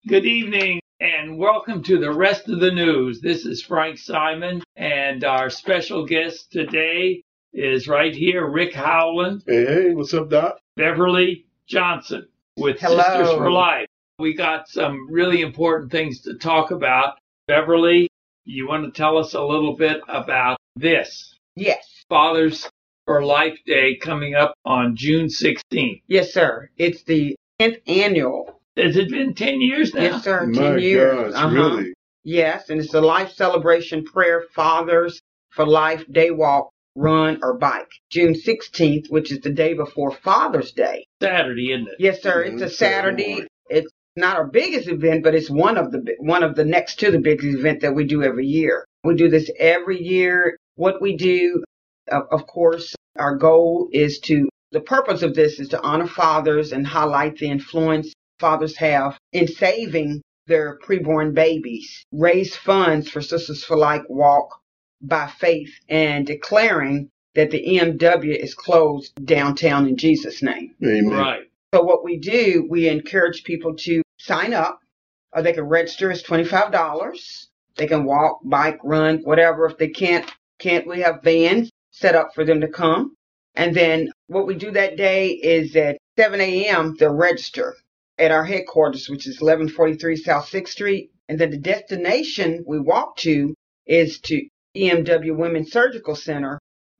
Good evening and welcome to the rest of the news. This is Frank Simon and our special guest today is right here, Rick Howland. Hey, what's up, Doc? Beverly Johnson with Hello. Sisters for Life. We got some really important things to talk about. Beverly, you want to tell us a little bit about this? Yes. Fathers for Life Day coming up on June 16th. Yes, sir. It's the 10th annual. Has it been 10 years now? Yes, sir. 10 My years. gosh, really? Yes, and it's a life celebration prayer, Fathers for Life Day Walk, Run, or Bike. June 16th, which is the day before Father's Day. Saturday, isn't it? Yes, sir. It's a Saturday. It's not our biggest event, but it's one of the next to the biggest event that we do every year. We do this every year. What we do, of course, our goal is the purpose of this is to honor fathers and highlight the influence fathers have in saving their preborn babies, raise funds for Sisters for Life Walk by Faith, and declaring that the EMW is closed downtown in Jesus' name. Amen. Right. So what we do, we encourage people to sign up, or they can register. It's $25. They can walk, bike, run, whatever. If they can't, we have vans set up for them to come. And then what we do that day is at 7 a.m. they'll register at our headquarters, which is 1143 South 6th Street. And then the destination we walk to is to EMW Women's Surgical Center,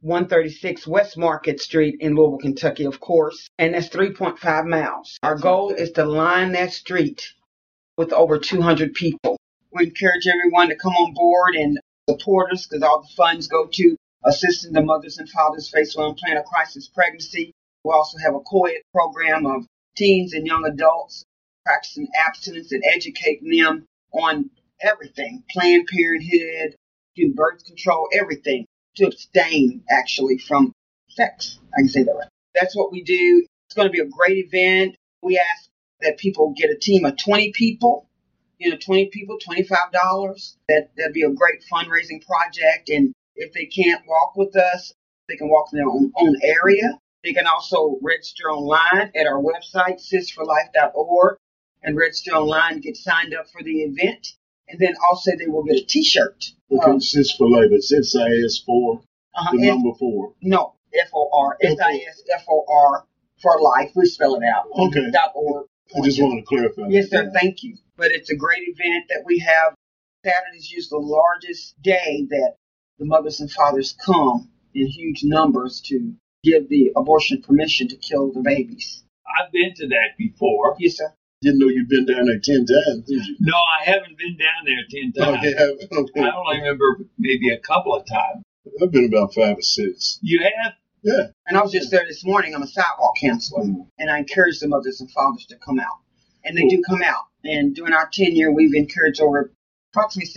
136 West Market Street in Louisville, Kentucky, of course. And that's 3.5 miles. Our goal is to line that street with over 200 people. We encourage everyone to come on board and support us because all the funds go to assisting the mothers and fathers faced with unplanned or crisis pregnancy. We also have a co-ed program of teens and young adults practicing abstinence and educating them on everything, Planned Parenthood, do birth control, everything, to abstain actually from sex. I can say that right. That's what we do. It's going to be a great event. We ask that people get a team of 20 people, 20 people, $25. That'd be a great fundraising project. And if they can't walk with us, they can walk in their own area. They can also register online at our website, sistforlife.org, and register online and get signed up for the event. And then also they will get a T-shirt. Okay, Sis for Life. It's SIS4, the number 4. No, FOR, SISFOR for life. We spell it out. Okay. .org. I just wanted to clarify. Yes, sir. Thank you. But it's a great event that we have. Saturday is usually the largest day that the mothers and fathers come in huge numbers to give the abortion permission to kill the babies. I've been to that before. Yes, sir. Didn't know you'd been down there 10 times, did you? No, I haven't been down there 10 times. Okay. I only remember maybe a couple of times. I've been about 5 or 6. You have? Yeah. And I was just there this morning. I'm a sidewalk counselor, and I encourage the mothers and fathers to come out. And they do come out. And during our tenure, we've encouraged over approximately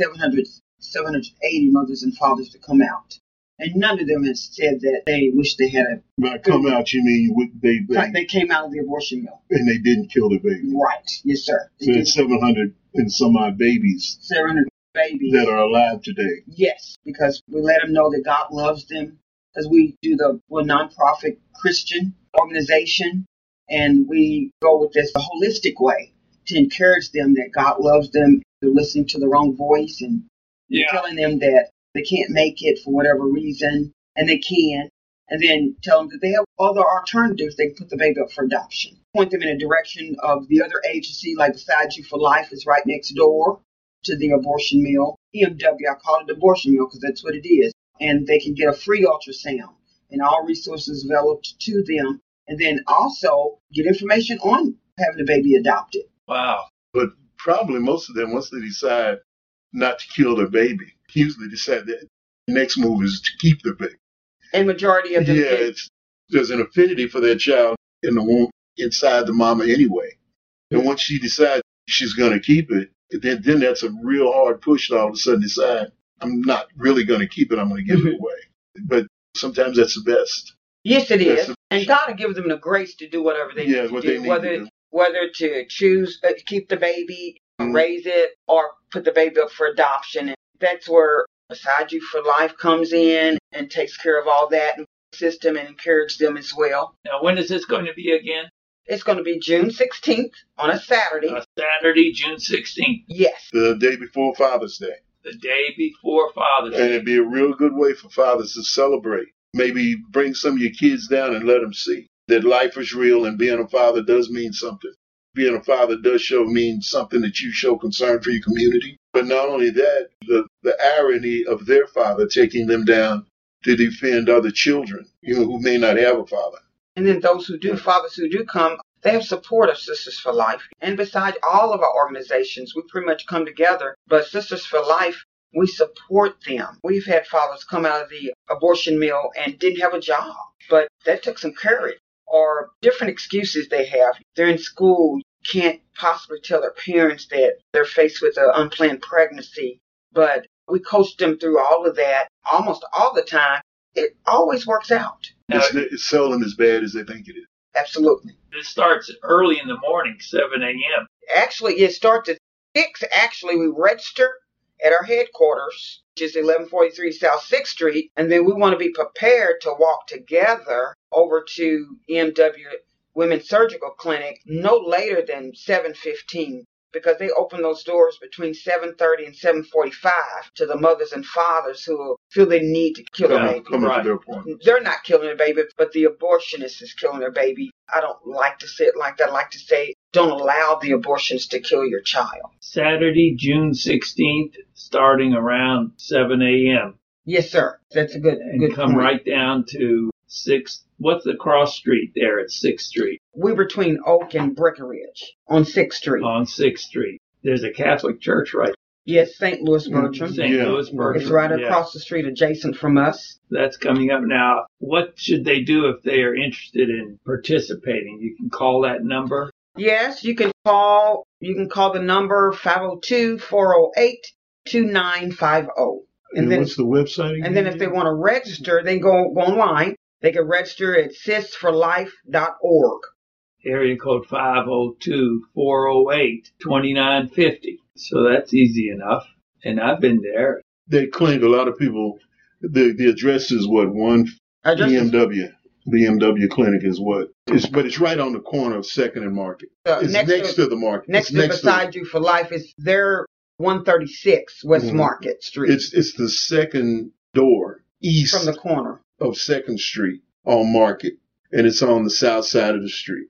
780 mothers and fathers to come out. And none of them has said that they wish they had a... By come out, you mean they came out of the abortion mill. And they didn't kill the baby. Right. Yes, sir. So it's 700 and some odd babies 700 babies that are alive today. Yes, because we let them know that God loves them. Because we're a nonprofit Christian organization, and we go with this the holistic way to encourage them that God loves them. They're listening to the wrong voice and telling them that they can't make it for whatever reason, and they can. And then tell them that they have other alternatives. They can put the baby up for adoption. Point them in a direction of the other agency, like Beside You for Life is right next door to the abortion mill. EMW, I call it the abortion mill because that's what it is. And they can get a free ultrasound and all resources developed to them. And then also get information on having the baby adopted. Wow. But probably most of them, once they decide not to kill their baby, usually decide that the next move is to keep the baby. And majority of them. Yeah, there's an affinity for that child in the womb inside the mama anyway. And once she decides she's going to keep it, then that's a real hard push to all of a sudden decide, I'm not really going to keep it, I'm going to give it away. But sometimes that's the best. Yes, it is. And God will give them the grace to do whatever they need to do. Whether to choose to keep the baby, raise it, or put the baby up for adoption. And that's where Beside You for Life comes in and takes care of all that and system and encourage them as well. Now, when is this going to be again? It's going to be June 16th on a Saturday. Saturday, June 16th. Yes. The day before Father's Day. The day before Father's And Day. it'd be a real good way for fathers to celebrate. Maybe bring some of your kids down and let them see that life is real and being a father does mean something. Being a father does mean something that you show concern for your community. But not only that, the irony of their father taking them down to defend other children, who may not have a father. And then fathers who do come, they have support of Sisters for Life. And besides all of our organizations, we pretty much come together. But Sisters for Life, we support them. We've had fathers come out of the abortion mill and didn't have a job. But that took some courage. Or different excuses they have. They're in school, can't possibly tell their parents that they're faced with an unplanned pregnancy. But we coach them through all of that almost all the time. It always works out. It's seldom as bad as they think it is. Absolutely. This starts early in the morning, 7 a.m. Actually, it starts at 6. Actually, we register at our headquarters, which is 1143 South 6th Street. And then we want to be prepared to walk together over to EMW Women's Surgical Clinic no later than 7:15. Because they open those doors between 7:30 and 7:45 to the mothers and fathers who feel they need to kill a baby. Coming to their point. They're not killing their baby, but the abortionist is killing their baby. I don't like to say it like that. I like to say, don't allow the abortionist to kill your child. Saturday, June 16th, starting around 7 a.m. Yes, sir. That's a good come point. right down to 6th. What's the cross street there at 6th Street? We're between Oak and Breckenridge on 6th Street. On 6th Street. There's a Catholic church right Yes, St. Louis Bertram. St. Louis Bertram. It's right Yeah. across the street adjacent from us. That's coming up now. What should they do if they are interested in participating? You can call that number. Yes, you can call the number 502-408-2950. And what's the website again? And then if they want to register, they go online. They can register at sistforlife.org. Area code 502-408-2950. So that's easy enough. And I've been there. That clinic, a lot of people, the address is what? BMW clinic is what? But it's right on the corner of 2nd and Market. It's next to the market. Next to Beside You for Life is their 136 West Market Street. It's the second door east from the corner of 2nd Street on Market, and it's on the south side of the street.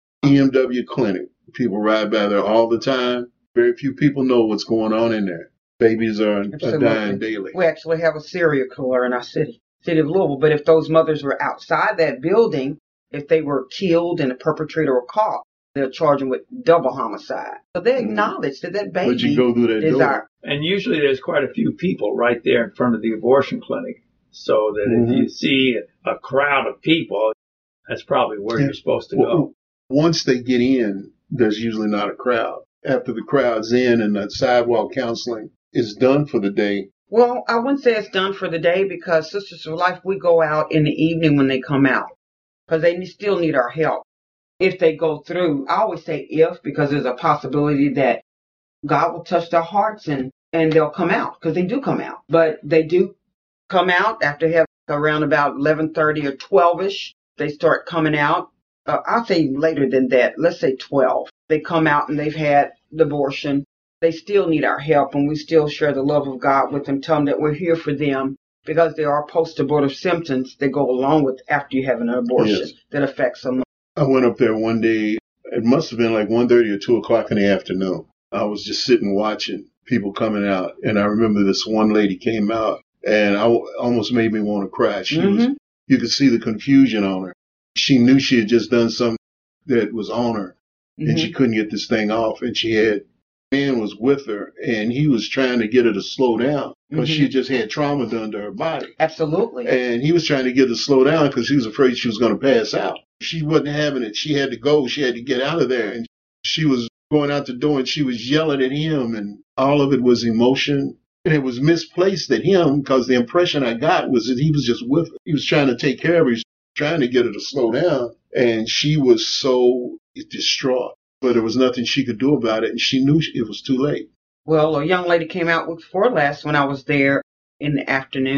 EMW Clinic. People ride by there all the time. Very few people know what's going on in there. Babies are dying daily. We actually have a serial killer in our city of Louisville. But if those mothers were outside that building, if they were killed and the perpetrator were caught, they'll charge them with double homicide. So they acknowledge that baby but you go through that is door. And usually there's quite a few people right there in front of the abortion clinic. So that if you see a crowd of people, that's probably where you're supposed to go. Once they get in, there's usually not a crowd. After the crowd's in and the sidewalk counseling is done for the day. Well, I wouldn't say it's done for the day because Sisters for Life, we go out in the evening when they come out because they still need our help. If they go through, I always say if because there's a possibility that God will touch their hearts and they'll come out because they do come out. But they do come out after have around about 11:30 or 12ish. They start coming out. I'll say later than that. Let's say 12. They come out and they've had the abortion. They still need our help, and we still share the love of God with them, tell them that we're here for them because there are post-abortive symptoms that go along with after you have an abortion that affects them. I went up there one day. It must have been like 1:30 or 2 o'clock in the afternoon. I was just sitting watching people coming out, and I remember this one lady came out, and I almost made me want to cry. You could see the confusion on her. She knew she had just done something that was on her, and she couldn't get this thing off. And she had a man was with her, and he was trying to get her to slow down because she just had trauma done to her body. Absolutely. And he was trying to get her to slow down because he was afraid she was going to pass out. She wasn't having it. She had to go. She had to get out of there. And she was going out the door, and she was yelling at him, and all of it was emotion. And it was misplaced at him because the impression I got was that he was just with her. He was trying to take care of her. He was trying to get her to slow down. And she was so distraught. But there was nothing she could do about it. And she knew it was too late. Well, a young lady came out before last when I was there in the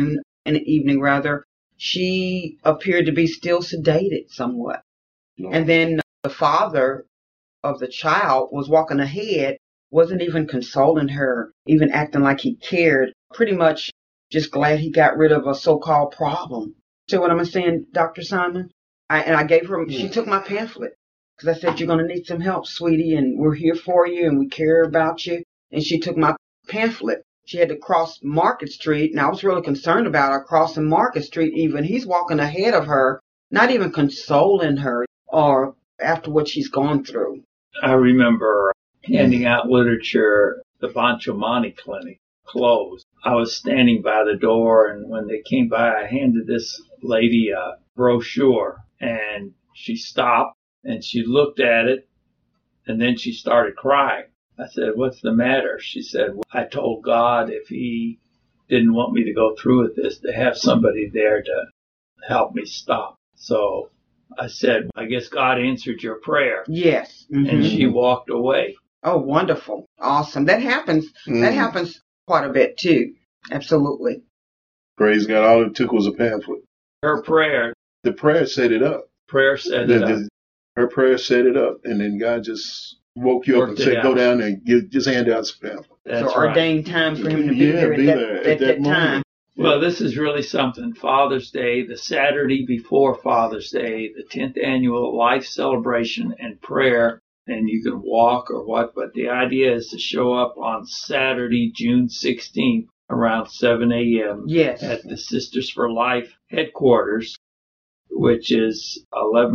evening rather. She appeared to be still sedated somewhat. And then The father of the child was walking ahead, wasn't even consoling her, even acting like he cared. Pretty much just glad he got rid of a so-called problem. See what I'm saying, Dr. Simon? I gave her, she took my pamphlet. Because I said, you're going to need some help, sweetie, and we're here for you, and we care about you. And she took my pamphlet. She had to cross Market Street, and I was really concerned about her crossing Market Street even. He's walking ahead of her, not even consoling her or after what she's gone through. I remember handing out literature at the Bonchomani Clinic, closed. I was standing by the door, and when they came by, I handed this lady a brochure, and she stopped, and she looked at it, and then she started crying. I said, what's the matter? She said, well, I told God if he didn't want me to go through with this, to have somebody there to help me stop. So I said, I guess God answered your prayer. Yes. Mm-hmm. And she walked away. Oh, wonderful. Awesome. That happens. That happens quite a bit, too. Absolutely. Praise God. All it took was a pamphlet. Her prayer. The prayer set it up. Prayer set it up. Her prayer set it up, and then God just woke you up and said, go down there and just hand out some pamphlet. That's so ordained time for him to be there at that time. Well, this is really something. Father's Day, the Saturday before Father's Day, the 10th annual life celebration and prayer, and you can walk or what, but the idea is to show up on Saturday, June 16th, around 7 a.m. Yes. At the Sisters for Life headquarters, which is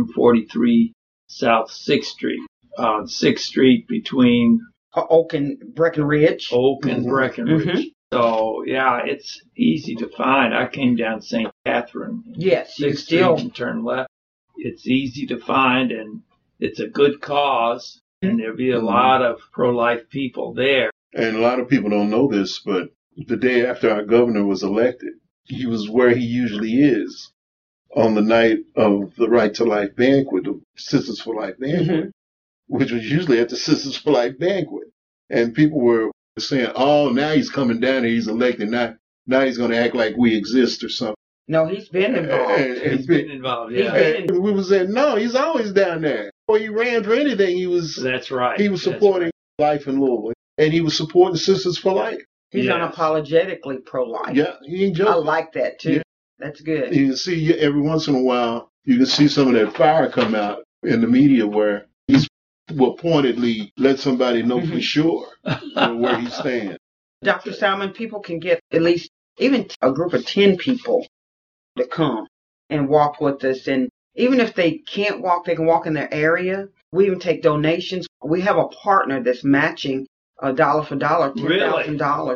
1143 South 6th Street, on 6th Street between Oak and Breckenridge. Oak and Breckenridge. Mm-hmm. So, yeah, it's easy to find. I came down St. Catherine. Yes, you 6th still. Street and turn left. It's easy to find, and it's a good cause, and there'll be a lot of pro-life people there. And a lot of people don't know this, but the day after our governor was elected, he was where he usually is on the night of the Right to Life banquet, the Sisters for Life banquet, which was usually at the Sisters for Life banquet. And people were saying, oh, now he's coming down and he's elected. Now he's going to act like we exist or something. No, he's been involved. He's been involved, yeah. And we were saying, no, he's always down there. Before he ran for anything, he was. That's right. He was supporting life in Louisville. And he was supporting Sisters for Life. He's unapologetically pro-life. Yeah, he ain't joking. I like that, too. Yeah. That's good. You can see every once in a while, you can see some of that fire come out in the media where he's will pointedly let somebody know for sure where he stands. Dr. Simon, people can get at least even a group of 10 people to come and walk with us. And even if they can't walk, they can walk in their area. We even take donations. We have a partner that's matching $1 for $1, $10,000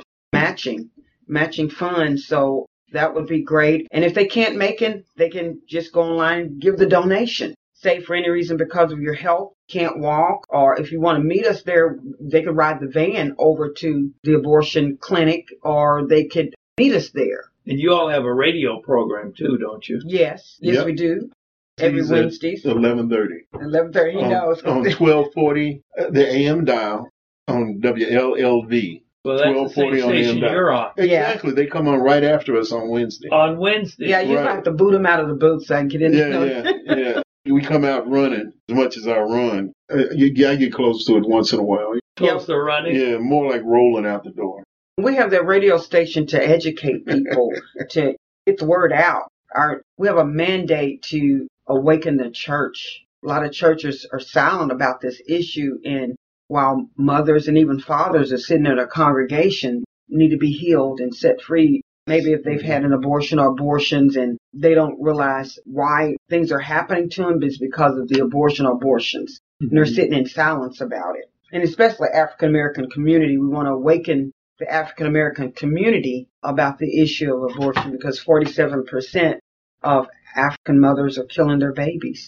matching funds. So that would be great. And if they can't make it, they can just go online and give the donation. Say for any reason because of your health, can't walk, or if you want to meet us there, they could ride the van over to the abortion clinic, or they could meet us there. And you all have a radio program too, don't you? Yes, we do. Every Wednesday. 11:30. 11:30, he knows. On 1240, the AM dial on WLLV. Well, that's the same station you're on. Exactly. Yeah. They come on right after us on Wednesday. On Wednesday. Yeah, you have to boot them out of the booth so I can get in there. Yeah. We come out running as much as I run. I get close to it once in a while. Close to running? Yeah, more like rolling out the door. We have that radio station to educate people, to get the word out. We have a mandate to awaken the church. A lot of churches are silent about this issue, and while mothers and even fathers are sitting in a congregation, need to be healed and set free. Maybe if they've had an abortion or abortions and they don't realize why things are happening to them, it's because of the abortions. And they're sitting in silence about it. And especially African American community, we want to awaken the African American community about the issue of abortion because 47% of African mothers are killing their babies.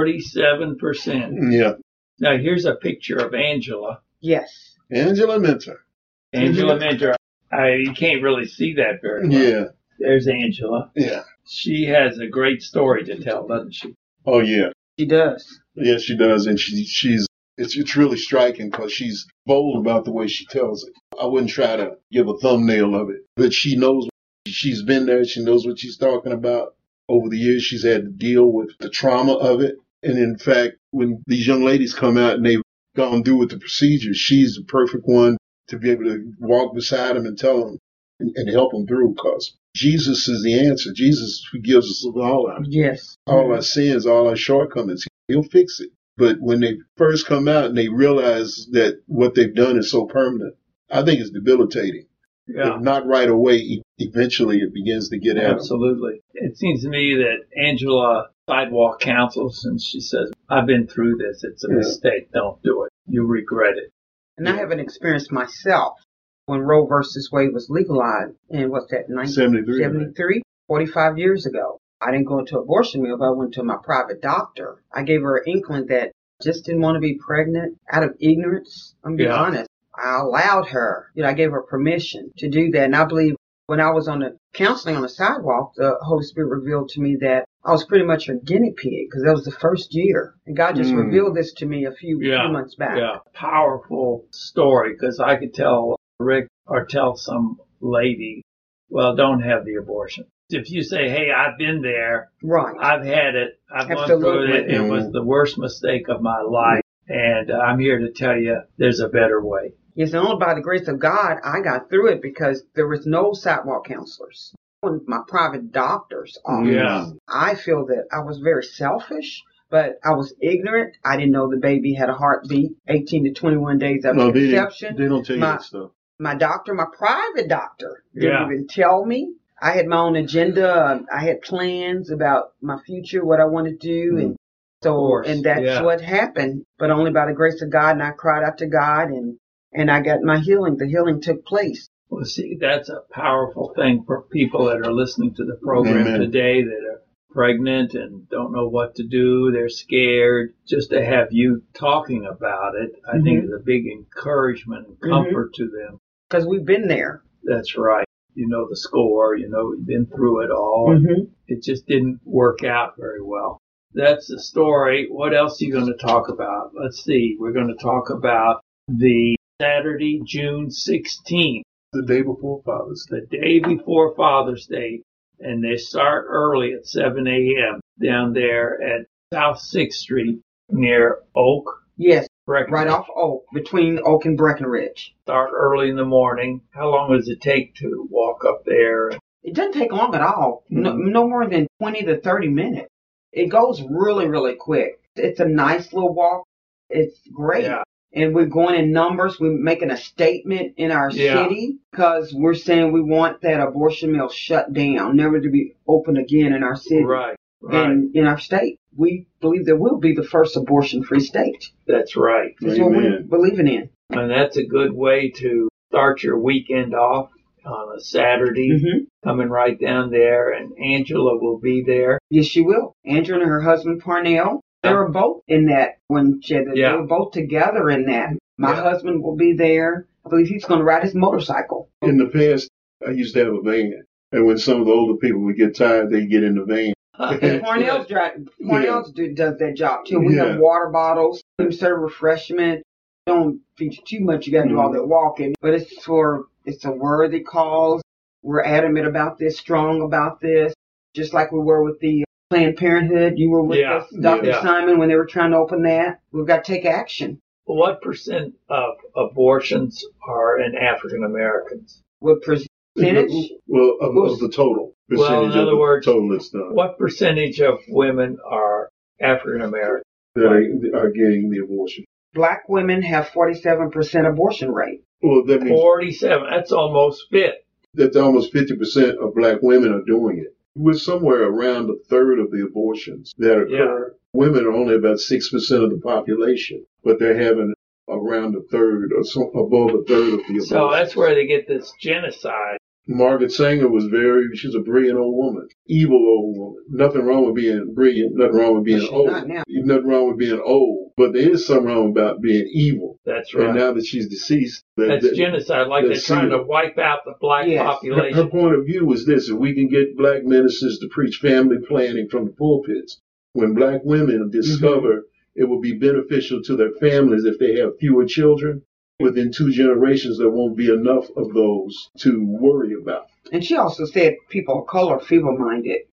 47%. Yeah. Now here's a picture of Angela. Yes. Angela Minter. Angela Minter. You can't really see that very well. Yeah. There's Angela. Yeah. She has a great story to tell, doesn't she? Oh, yeah. She does. Yes, she does. And it's really striking because she's bold about the way she tells it. I wouldn't try to give a thumbnail of it, but she knows. She's been there. She knows what she's talking about. Over the years, she's had to deal with the trauma of it. And in fact, when these young ladies come out and they've gone through with the procedure, she's the perfect one to be able to walk beside them and tell them and help them through, because Jesus is the answer. Jesus forgives us of all our sins, all our shortcomings. He'll fix it. But when they first come out and they realize that what they've done is so permanent, I think it's debilitating. Yeah. If not right away, eventually it begins to get at them. Absolutely. It seems to me that Angela sidewalk counsels, and she says, I've been through this. It's a mistake. Don't do it. You regret it. And I have an experience myself when Roe versus Wade was legalized in, what's that, 1973? 45 years ago. I didn't go into abortion mill, but I went to my private doctor. I gave her an inkling that I just didn't want to be pregnant out of ignorance. I'm being honest. I allowed her, I gave her permission to do that. And I believe when I was on the counseling on the sidewalk, the Holy Spirit revealed to me that I was pretty much her guinea pig, because that was the first year. And God just revealed this to me a few months back. Yeah, powerful story, because I could tell Rick or tell some lady, well, don't have the abortion. If you say, hey, I've been there, right? I've had it, I've gone through it, it was the worst mistake of my life, and I'm here to tell you there's a better way. Yes, and only by the grace of God, I got through it, because there was no sidewalk counselors. When my private doctor's office, I feel that I was very selfish, but I was ignorant. I didn't know the baby had a heartbeat 18 to 21 days after conception. They don't tell you that stuff. My doctor, my private doctor, didn't even tell me. I had my own agenda. I had plans about my future, what I want to do. And so, and that's what happened, but only by the grace of God. And I cried out to God, and I got my healing. The healing took place. Well, see, that's a powerful thing for people that are listening to the program today that are pregnant and don't know what to do. They're scared. Just to have you talking about it, I think is a big encouragement and comfort to them. Because we've been there. That's right. You know the score. You know you've been through it all. And it just didn't work out very well. That's the story. What else are you going to talk about? Let's see. We're going to talk about the Saturday, June 16th. The day before Father's Day. The day before Father's Day. And they start early at 7 a.m. down there at South 6th Street near Oak. Yes, right off Oak, between Oak and Breckenridge. Start early in the morning. How long does it take to walk up there? It doesn't take long at all. No more than 20 to 30 minutes. It goes really, really quick. It's a nice little walk. It's great. Yeah. And we're going in numbers. We're making a statement in our city, because we're saying we want that abortion mill shut down, never to be open again in our city. Right. And in our state. We believe that we'll be the first abortion-free state. That's right. That's what we're believing in. And that's a good way to start your weekend off on a Saturday, coming right down there. And Angela will be there. Yes, she will. Angela and her husband, Parnell. They were both in that when she had they were both together in that. My husband will be there. I believe he's going to ride his motorcycle. In the past, I used to have a van. And when some of the older people would get tired, they get in the van. And Parnell's does that job too. We have water bottles. We serve refreshment. Don't feed you too much. You got to do all that walking. But it's a worthy cause. We're adamant about this, strong about this. Just like we were with the Planned Parenthood. You were with us, Dr. Simon, when they were trying to open that. We've got to take action. What percent of abortions are in African Americans? What percentage? Well, of the total. Well, in other words, total that's done. What percentage of women are African American that are getting the abortion? Black women have 47% abortion rate. Well, that means 47. That's almost fit. That's almost 50% of black women are doing it. We're somewhere around a third of the abortions that occur. Women are only about 6% of the population, but they're having around a third or so, above a third of the abortions. So that's where they get this genocide. Margaret Sanger she's a brilliant old woman, evil old woman. Nothing wrong with being brilliant, nothing wrong with being old. Nothing wrong with being old, but there is something wrong about being evil. That's right. And now that she's deceased. That's genocide, like they're trying to wipe out the black population. Her point of view was this: if we can get black ministers to preach family planning from the pulpits, when black women discover it will be beneficial to their families if they have fewer children, within 2 generations, there won't be enough of those to worry about. And she also said people of color are feeble-minded.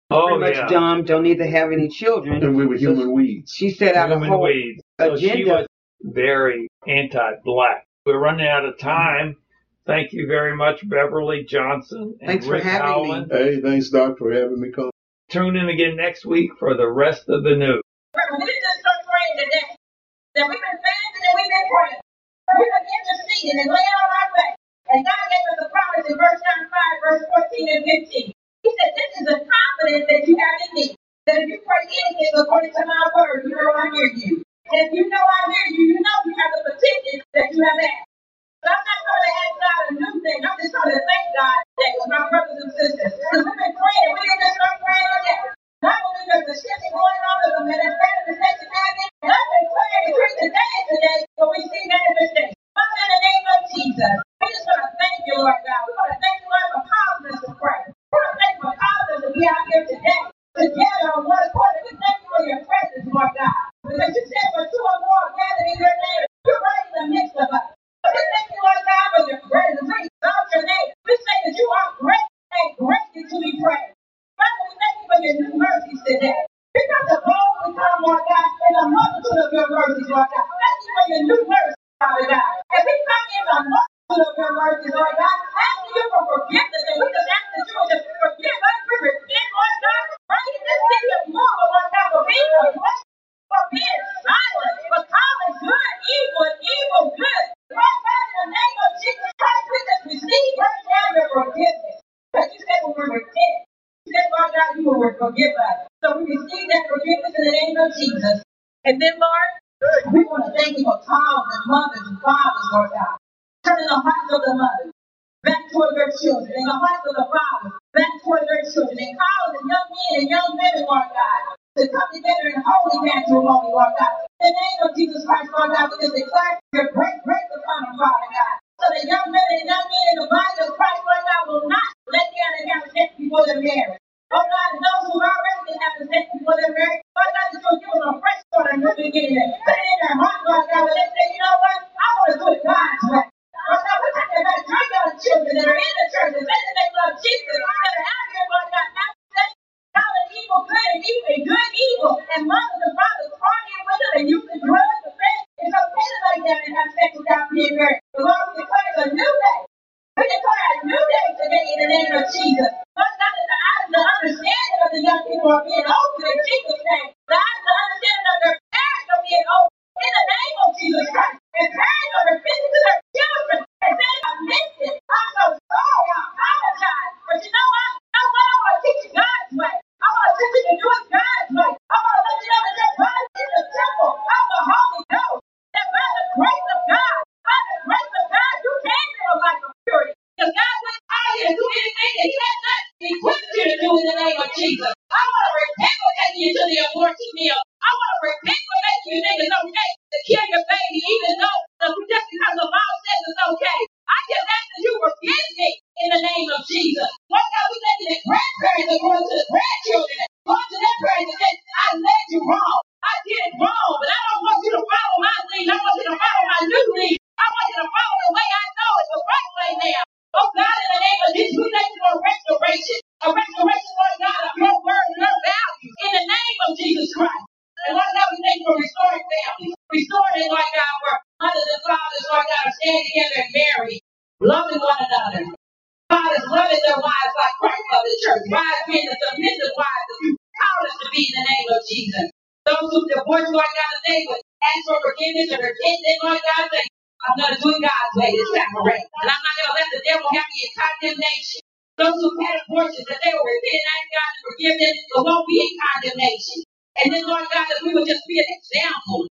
pretty much dumb, don't need to have any children. And we were human weeds. She set out a whole weeds. So she was very anti-black. We're running out of time. Thank you very much, Beverly Johnson and Thanks Rick for having Howland. me. Hey, thanks, Doc, for having me come. Tune in again next week for the rest of the news. We just start praying today. That we've been fasting and we've been praying. We've been interceding and laying on our faith. And God gave us a promise in verse 5, verse 14 and 15. He said, this is the confidence that you have in me. That if you pray anything according to my word, you know I hear you. And if you know I hear you, you know you have the petition that you have asked. So I'm not going to ask God a new thing. I'm just going to thank God today with my brothers and sisters. Because we've been praying. We didn't just start praying today. Not only there's a shifting going on, there's a manifestation happening. And I've been praying and preaching today, but we see manifestation. Father, in the name of Jesus, we just want to thank you, Lord God. We want to thank you, Lord, for causing us to pray. We want to thank you for causing us to be out here today, together on one accord. We thank you for your presence, Lord God. Because you said for two or more gathered in your name, you're right in the midst of us. So we thank you, Lord God, for your presence. We exalt your name. We say that you are great and greatly to be praised. Father, we thank you for your new mercies today. Because the bold we come, Lord God, and the multitude of your mercies, Lord God. Thank you for your new mercies, Father God. And we come in the multitude of your mercies, Lord God, asking you for forgiveness. And we just ask that you would just forgive us. We repent, Lord God, right in this city of Louisville, Lord God, for being away, for being silent, for calling good evil and evil good. Lord God, in the name of Jesus Christ, we just receive right now your forgiveness. Because you said when we repent, you said, Lord God, you will forgive us. So we receive that forgiveness in the name of Jesus. And then, Lord, we want to thank you for calling the mothers and fathers, Lord God. Turning the hearts of the mothers back toward their children, and the hearts of the fathers back toward their children, and calling the young men and young women, Lord God, to come together in holy matrimony, Lord God. In the name of Jesus Christ, Lord God, we just declare your great grace upon them, Father God. So the young women and young men in the body of Christ, Lord God, will not let down and have sex before their marriage. Oh God, and those who already been having sex before their marriage, Lord God, that you'll give them a fresh start and new beginning. Put it in their heart, Lord God, where they say, you know what? I want to do it God's way. Lord God, we're talking about your young children that are in the church and say that they love Jesus, that are out here, Lord God, not sex, calling evil good and good evil, and mothers and fathers partying with them and using drugs and sex. It's okay to lay down and have sex without being married. But Lord, we declare it's a new day. We declare a new day today in the name of Jesus. Lord God, that the understanding of the young people are being opened in Jesus' name. The understanding of their parents are being opened in the name of Jesus Christ. And parents are repenting to their children and saying, I missed it. I'm so sorry. I apologize. But you know what? I want to teach you God's way. I want to teach you to do it God's way. I want to let you know that your body is the temple of the Holy Ghost. That by the grace of God, you can live a life of purity. Because God wouldn't call you to do anything that He has not equipped you to do in the name of Jesus. I want to repent for taking you to the abortion mill. I want to repent for making you think it's okay to kill your baby, even though just because the law says it's okay. I just ask that you forgive me in the name of Jesus. Lord God, we thank you that grandparents are going to the grandchildren, going to their parents and say, I led you wrong. I did it wrong, but I don't want you to follow my lead. I want you to follow my new lead. I want you to follow the way I know it's the right way now. Oh God, in the name of Jesus, we thank you for restoration. A restoration, Lord God, of your word and your value in the name of Jesus Christ. And Lord God, we thank you for restoring families. Restoring, Lord God, where mothers and fathers, Lord God, are standing together and married, loving one another. Fathers loving their wives like Christ loved the church. Wives being the submissive wives that you called us to be in the name of Jesus. Those who divorce, Lord God, today would ask for forgiveness and repent, then, Lord God, say, I'm going to do it God's way this time, correct? And I'm not going to let the devil have me in condemnation. Those who had abortions, that they will repent and ask God to forgive them, but won't be in condemnation. And then, Lord God, that we will just be an example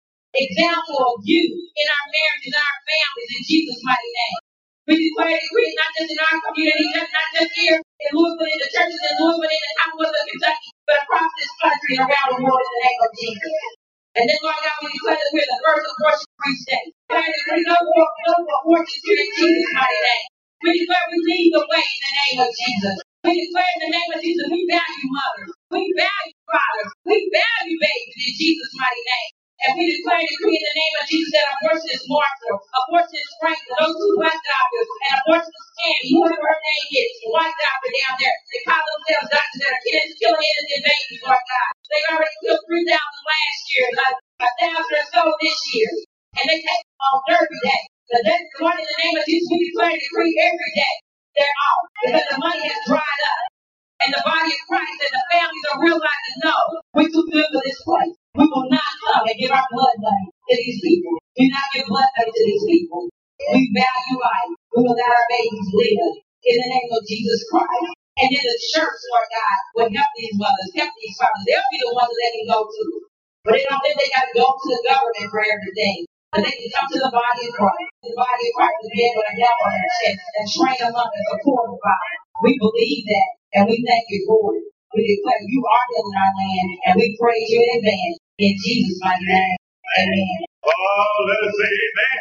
of you in our marriages, in our families, in Jesus' mighty name. We declare and decree not just in our community, not just here in Louisville, in the churches in Louisville, in the Commonwealth of Kentucky, but across this country and around the world in the name of Jesus. And then, Lord God, we declare that we're the first abortion-free state. We declare no more abortions here in Jesus' mighty name. We declare we lead the way in the name of Jesus. We declare in the name of Jesus we value mothers. We value fathers. We value babies in Jesus' mighty name. And we declare and decree in the name of Jesus that abortion is martial, abortion is ranked, those who like doctors, and abortion is Annie, whoever her name is, white doctor down there. They call themselves doctors that are killing innocent babies, Lord God. They already killed 3,000 last year, like 1,000 or so this year. And they take them on Derby Day. So that's the one in the name of Jesus, we declare and decree every day. They're off because the money has dried up. And the body of Christ and the families are realizing, no, we're too good for this place. We will not come and give our blood money to these people. Do not give blood money to these people. We value life. We will let our babies live in the name of Jesus Christ. And then the church, Lord God, will help these mothers, help these fathers. They'll be the ones that they can go to. But they don't think they got to go to the government for everything. But they can come to the body of Christ. The body of Christ will be able to help on their chest and train them up and support them. We believe that. And we thank you for it. We declare you are healing our land, and we praise you in advance. In Jesus' mighty name. Amen. Oh, let us say amen.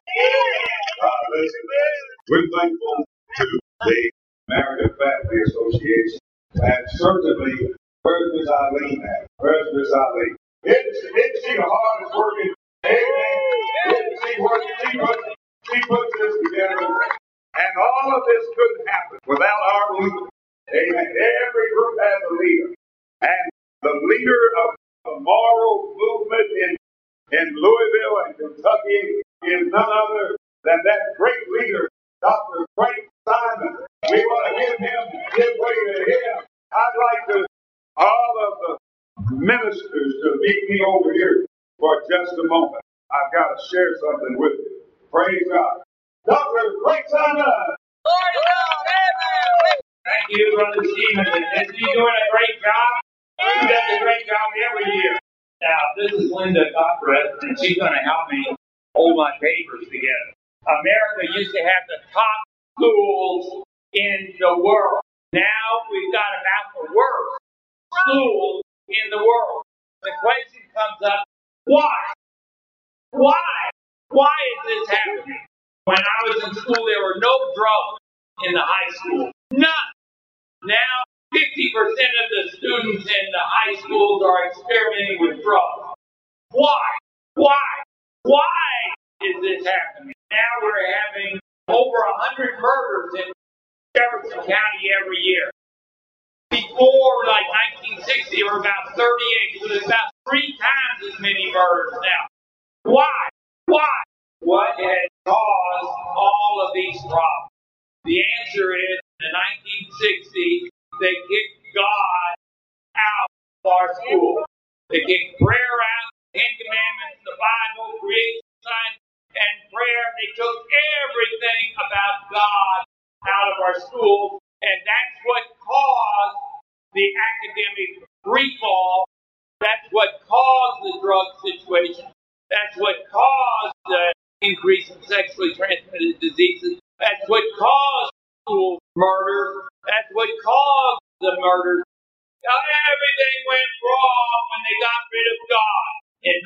We're thankful to the American Family Association, and certainly, where's Miss Eileen at? Where's Miss Eileen? Isn't she the hardest working? Amen. She puts this together, and all of this couldn't happen without our leader. Amen. Every group has a leader. And the leader of the moral movement in Louisville and Kentucky is none other than that great leader, Dr. Frank Simon. We want to give way to him. I'd like all of the ministers to meet me over here for just a moment. I've got to share something with you. Praise God. Dr. Frank Simon. Thank you, Brother Stephen. Isn't he doing a great job? He does a great job every year. Now, this is Linda Copperet, and she's going to help me hold my papers together. America used to have the top schools in the world. Now we've got about the worst schools in the world. The question comes up, why? Why? Why is this happening? When I was in school, there were no drugs in the high school. None. Now, 50% of the students in the high schools are experimenting with drugs. Why? Why? Why is this happening? Now we're having over 100 murders in Jefferson County every year. Before, like 1960, there were about 38, so there's about 3 times as many murders now. Why? Why? What has caused all of these problems? The answer is, in the 1960s, they kicked God out of our school. They kicked prayer out, the 10 Commandments, the Bible, creation, science, and prayer. They took everything about God out of our schools, and that's what caused the academic freefall. That's what caused the drug situation. That's what caused the increase in sexually transmitted diseases. That's what caused school murders. That's what caused the murders. Everything went wrong when they got rid of God. In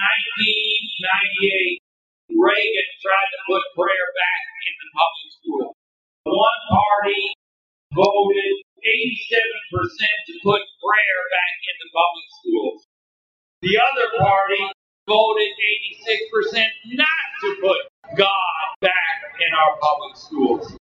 1998, Reagan tried to put prayer back in the public school. One party voted 87% to put prayer back in the public schools. The other party voted 86% not to put God back in our public schools.